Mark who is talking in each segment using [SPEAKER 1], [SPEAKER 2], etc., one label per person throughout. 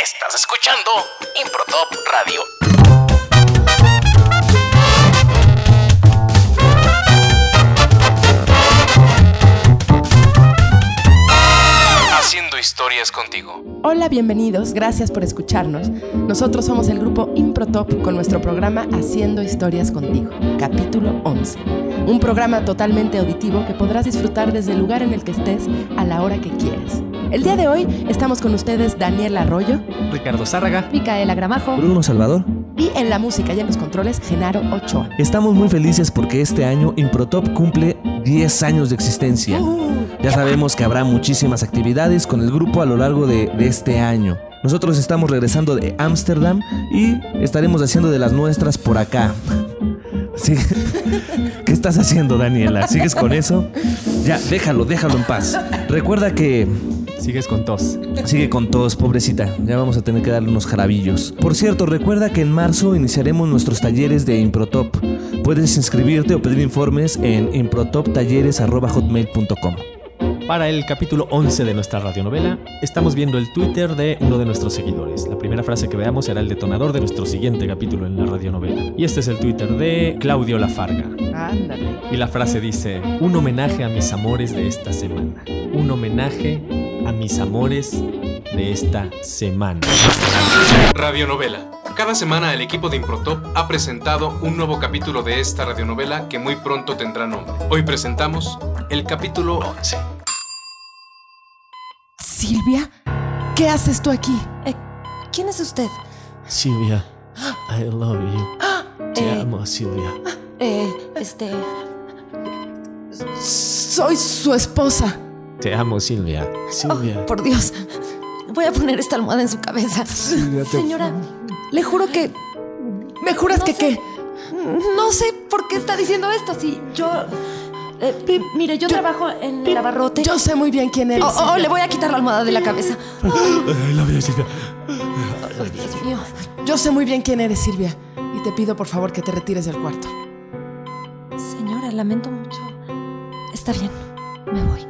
[SPEAKER 1] Estás escuchando Improtop Radio. Haciendo historias contigo.
[SPEAKER 2] Hola, bienvenidos, gracias por escucharnos. Nosotros somos el grupo Improtop con nuestro programa Haciendo historias contigo, capítulo 11. Un programa totalmente auditivo que podrás disfrutar desde el lugar en el que estés a la hora que quieras. El día de hoy estamos con ustedes Daniel Arroyo,
[SPEAKER 3] Ricardo Zárraga,
[SPEAKER 4] Micaela Gramajo,
[SPEAKER 5] Bruno Salvador.
[SPEAKER 2] y en la música y en los controles Genaro Ochoa.
[SPEAKER 5] Estamos muy felices porque este año Improtop cumple 10 años de existencia. Ya sabemos que habrá muchísimas actividades con el grupo a lo largo de este año. Nosotros estamos regresando de Ámsterdam y estaremos haciendo de las nuestras por acá. Sí. ¿Qué estás haciendo, Daniela? ¿Sigues con eso? Ya, déjalo en paz. Recuerda que...
[SPEAKER 3] Sigues con tos.
[SPEAKER 5] Sigue con tos, pobrecita. Ya vamos a tener que darle unos jarabillos. Por cierto, recuerda que en marzo iniciaremos nuestros talleres de Improtop. Puedes inscribirte o pedir informes en improtoptalleres@hotmail.com.
[SPEAKER 3] Para el capítulo 11 de nuestra radionovela, estamos viendo el Twitter de uno de nuestros seguidores. La primera frase que veamos será el detonador de nuestro siguiente capítulo en la radionovela. Y este es el Twitter de Claudio Lafarga.
[SPEAKER 2] Ándale.
[SPEAKER 3] Y la frase dice: un homenaje a mis amores de esta semana. Un homenaje a mis amores de esta semana.
[SPEAKER 6] Radionovela. Cada semana el equipo de Improtop ha presentado un nuevo capítulo de esta radionovela que muy pronto tendrá nombre. Hoy presentamos el capítulo 11.
[SPEAKER 2] Silvia, ¿qué haces tú aquí?
[SPEAKER 4] ¿Quién es usted?
[SPEAKER 3] Silvia, I love you. Te amo, Silvia.
[SPEAKER 2] Soy su esposa.
[SPEAKER 3] Te amo, Silvia. Silvia.
[SPEAKER 4] Oh, por Dios. Voy a poner esta almohada en su cabeza. Señora, le juro que...
[SPEAKER 2] ¿Me juras
[SPEAKER 4] No
[SPEAKER 2] que
[SPEAKER 4] sé.
[SPEAKER 2] qué?
[SPEAKER 4] No sé por qué está diciendo esto. Si yo... mire, yo trabajo en el abarrote.
[SPEAKER 2] Yo sé muy bien quién eres.
[SPEAKER 4] le voy a quitar la almohada de la cabeza.
[SPEAKER 3] I love you, Silvia.
[SPEAKER 4] Ay, Dios mío.
[SPEAKER 2] Yo sé muy bien quién eres, Silvia. Y te pido por favor que te retires del cuarto.
[SPEAKER 4] Señora, lamento mucho. Está bien, me voy.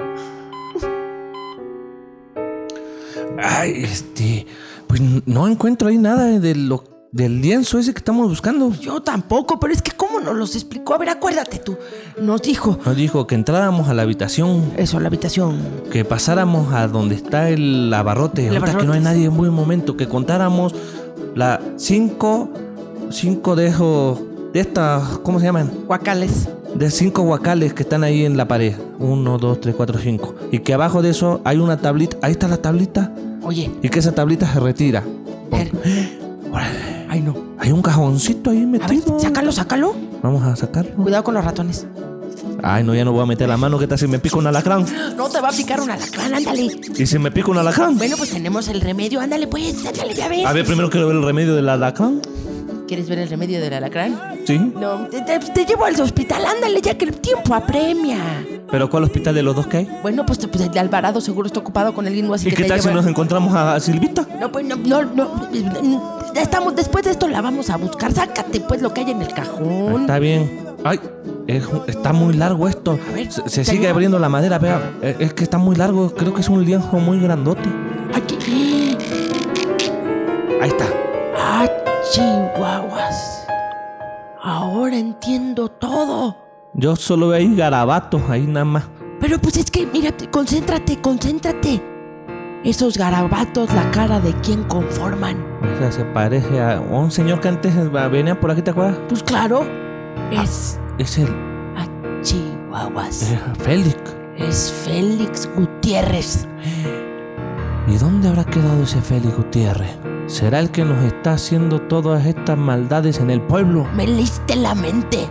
[SPEAKER 5] Ay, pues no encuentro ahí nada del lienzo ese que estamos buscando.
[SPEAKER 2] Yo tampoco, pero es que ¿cómo nos los explicó? A ver, acuérdate tú. Nos dijo...
[SPEAKER 5] Nos dijo que entráramos a la habitación,
[SPEAKER 2] Eso, a la habitación.
[SPEAKER 5] que pasáramos a donde está el abarrote, ahorita
[SPEAKER 2] abarrote,
[SPEAKER 5] que no hay nadie en buen momento, que contáramos la cinco de esos, de estas, ¿cómo se llaman?
[SPEAKER 2] Guacales.
[SPEAKER 5] De 5 guacales que están ahí en la pared. 1, 2, 3, 4, 5. Y que abajo de eso hay una tablita. Ahí está la tablita.
[SPEAKER 2] Oye.
[SPEAKER 5] Y que esa tablita se retira.
[SPEAKER 2] Ver.
[SPEAKER 5] Órale.
[SPEAKER 2] Ay, no.
[SPEAKER 5] Hay un cajoncito ahí
[SPEAKER 2] A ver,
[SPEAKER 5] metido.
[SPEAKER 2] sácalo.
[SPEAKER 5] Vamos a sacarlo.
[SPEAKER 2] Cuidado con los ratones.
[SPEAKER 5] Ay, no, ya no voy a meter la mano. ¿Qué tal si me pica un alacrán?
[SPEAKER 2] No te va a picar un alacrán, ándale.
[SPEAKER 5] ¿Y si me pica un alacrán?
[SPEAKER 2] Bueno, pues tenemos el remedio. Ándale, pues, ándale, ya ves.
[SPEAKER 5] A ver, primero quiero ver el remedio del alacrán.
[SPEAKER 2] ¿Quieres ver el remedio del alacrán?
[SPEAKER 5] Sí.
[SPEAKER 2] No, te llevo al hospital, ándale, ya que el tiempo apremia.
[SPEAKER 5] ¿Pero cuál hospital de los dos que hay?
[SPEAKER 2] Bueno, pues el de Alvarado seguro está ocupado con el guingo, así
[SPEAKER 5] ¿Y
[SPEAKER 2] que
[SPEAKER 5] qué
[SPEAKER 2] te
[SPEAKER 5] tal si
[SPEAKER 2] lleva...
[SPEAKER 5] nos encontramos a Silvita?
[SPEAKER 2] No, pues no. Estamos, después de esto la vamos a buscar. Sácate pues lo que hay en el cajón.
[SPEAKER 5] Está bien. Ay, está muy largo esto.
[SPEAKER 2] A ver,
[SPEAKER 5] Se sigue abriendo la madera, vea. Es que está muy largo. Creo que es un lienzo muy grandote.
[SPEAKER 2] Aquí.
[SPEAKER 5] Ahí está.
[SPEAKER 2] Ah, chihuahuas. Ahora entiendo todo.
[SPEAKER 5] Yo solo veo ahí garabatos, ahí nada más.
[SPEAKER 2] Pero pues es que, mira, concéntrate. Esos garabatos, la cara de quién conforman.
[SPEAKER 5] O sea, se parece a un señor que antes venía por aquí, ¿te acuerdas?
[SPEAKER 2] Pues claro, es
[SPEAKER 5] Es el
[SPEAKER 2] Chihuahuas.
[SPEAKER 5] Félix.
[SPEAKER 2] Es Félix Gutiérrez.
[SPEAKER 5] ¿Y dónde habrá quedado ese Félix Gutiérrez? ¿Será el que nos está haciendo todas estas maldades en el pueblo?
[SPEAKER 2] Me liste la mente.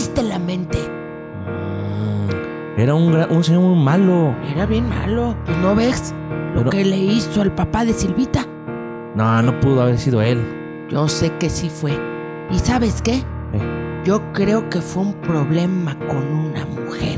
[SPEAKER 5] Era un señor muy malo.
[SPEAKER 2] Era bien malo. Pues no ves lo que le hizo al papá de Silvita.
[SPEAKER 5] No pudo haber sido él.
[SPEAKER 2] Yo sé que sí fue. ¿Y sabes qué? Yo creo que fue un problema con una mujer.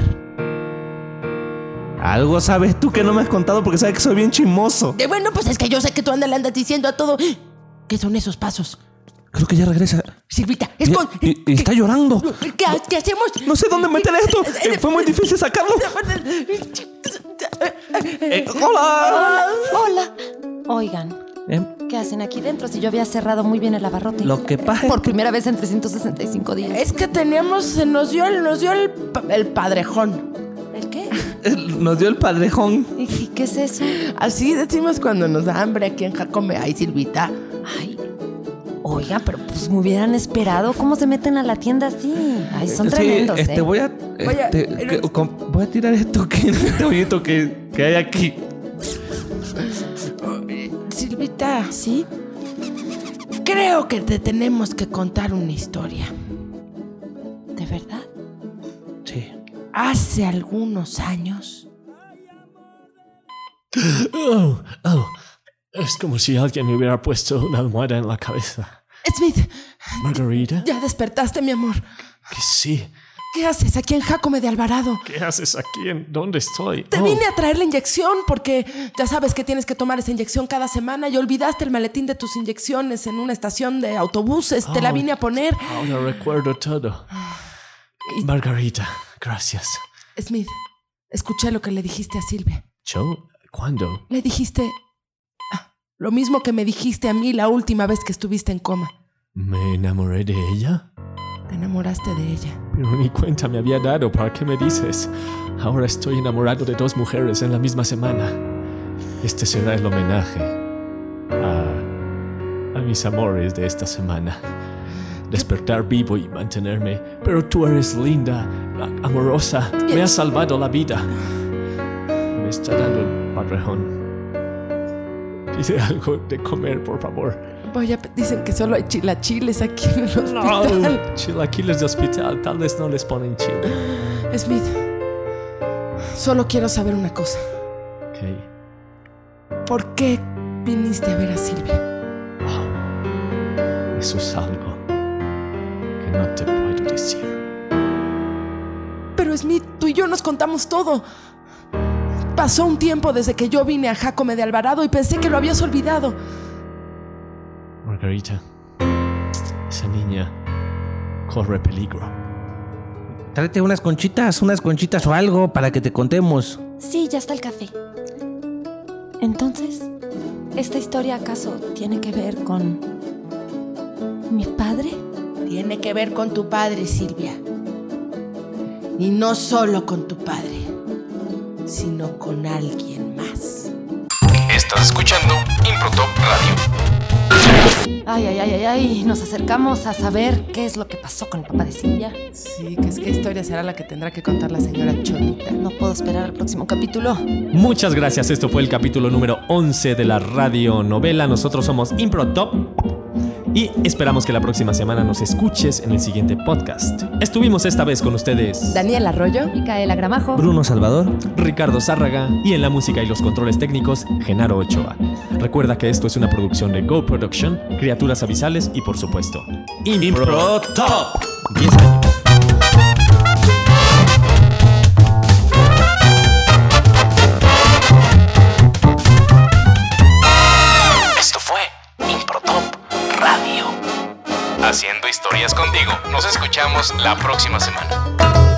[SPEAKER 5] Algo sabes tú que no me has contado porque sabes que soy bien chismoso.
[SPEAKER 2] Bueno, pues es que yo sé que tú le andas diciendo a todo. ¿Qué son esos pasos?
[SPEAKER 5] Creo que ya regresa.
[SPEAKER 2] Silvita,
[SPEAKER 5] y está llorando.
[SPEAKER 2] ¿Qué hacemos?
[SPEAKER 5] No sé dónde meter esto. Fue muy difícil sacarlo.
[SPEAKER 4] Hola. Oigan, ¿Qué hacen aquí dentro si yo había cerrado muy bien el abarrote?
[SPEAKER 5] Lo que pasa
[SPEAKER 4] Por primera vez en 365 días.
[SPEAKER 2] Es que nos dio el padrejón.
[SPEAKER 4] ¿El qué?
[SPEAKER 5] nos dio el padrejón.
[SPEAKER 4] ¿Y qué es eso?
[SPEAKER 2] Así decimos cuando nos da hambre aquí en Jacome. Ay, Silvita.
[SPEAKER 4] Ay, oiga, pero pues me hubieran esperado. ¿Cómo se meten a la tienda así? Ay, son tremendos, ¿eh?
[SPEAKER 5] Voy a tirar esto este hoyito que hay aquí.
[SPEAKER 2] Silvita,
[SPEAKER 4] ¿Sí?
[SPEAKER 2] creo que te tenemos que contar una historia.
[SPEAKER 4] ¿De verdad?
[SPEAKER 5] Sí.
[SPEAKER 2] Hace algunos años.
[SPEAKER 3] Oh, es como si alguien me hubiera puesto una almohada en la cabeza.
[SPEAKER 2] Smith,
[SPEAKER 3] Margarita,
[SPEAKER 2] ya despertaste, mi amor.
[SPEAKER 3] que sí.
[SPEAKER 2] ¿Qué haces aquí en Jacome de Alvarado?
[SPEAKER 3] ¿Qué haces aquí? ¿Dónde estoy?
[SPEAKER 2] Te vine a traer la inyección porque ya sabes que tienes que tomar esa inyección cada semana y olvidaste el maletín de tus inyecciones en una estación de autobuses. Te la vine a poner.
[SPEAKER 3] Ahora recuerdo todo. Margarita, gracias.
[SPEAKER 2] Smith, escuché lo que le dijiste a Silvia.
[SPEAKER 3] ¿Yo? ¿Cuándo?
[SPEAKER 2] Le dijiste lo mismo que me dijiste a mí la última vez que estuviste en coma.
[SPEAKER 3] ¿Me enamoré de ella?
[SPEAKER 2] Te enamoraste de ella.
[SPEAKER 3] Pero ni cuenta me había dado. ¿Para qué me dices? Ahora estoy enamorado de 2 mujeres en la misma semana. Este será el homenaje a mis amores de esta semana. Despertar vivo y mantenerme. Pero tú eres linda, amorosa. Me has salvado la vida. Me está dando el padrejón. Pide algo de comer, por favor.
[SPEAKER 2] Dicen que solo hay chilaquiles aquí en el hospital.
[SPEAKER 3] No, chilaquiles de hospital. Tal vez no les ponen chile.
[SPEAKER 2] Smith, solo quiero saber una cosa.
[SPEAKER 3] Ok.
[SPEAKER 2] ¿Por qué viniste a ver a Silvia?
[SPEAKER 3] Eso es algo que no te puedo decir.
[SPEAKER 2] Pero Smith, tú y yo nos contamos todo. Pasó un tiempo desde que yo vine a Jacome de Alvarado y pensé que lo habías olvidado.
[SPEAKER 3] Margarita, esa niña corre peligro.
[SPEAKER 5] Tráete unas conchitas o algo para que te contemos.
[SPEAKER 4] Sí, ya está el café. Entonces, ¿esta historia acaso tiene que ver con mi padre?
[SPEAKER 2] Tiene que ver con tu padre, Silvia. Y no solo con tu padre, sino con alguien más.
[SPEAKER 1] Estás escuchando Improtop Radio.
[SPEAKER 4] Ay, nos acercamos a saber qué es lo que pasó con el papá de Silvia.
[SPEAKER 2] Sí, ¿qué historia será la que tendrá que contar la señora Cholita?
[SPEAKER 4] No puedo esperar al próximo capítulo.
[SPEAKER 3] Muchas gracias, esto fue el capítulo número 11 de la radionovela. Nosotros somos Improtop y esperamos que la próxima semana nos escuches en el siguiente podcast. Estuvimos esta vez con ustedes
[SPEAKER 2] Daniel Arroyo,
[SPEAKER 4] Micaela Gramajo,
[SPEAKER 5] Bruno Salvador,
[SPEAKER 3] Ricardo Zárraga y en la música y los controles técnicos, Genaro Ochoa. Recuerda que esto es una producción de Go Production, Criaturas Avisales y por supuesto Improtop. 10 años.
[SPEAKER 1] Esto fue Improtop Radio. Haciendo historias contigo. Nos escuchamos la próxima semana.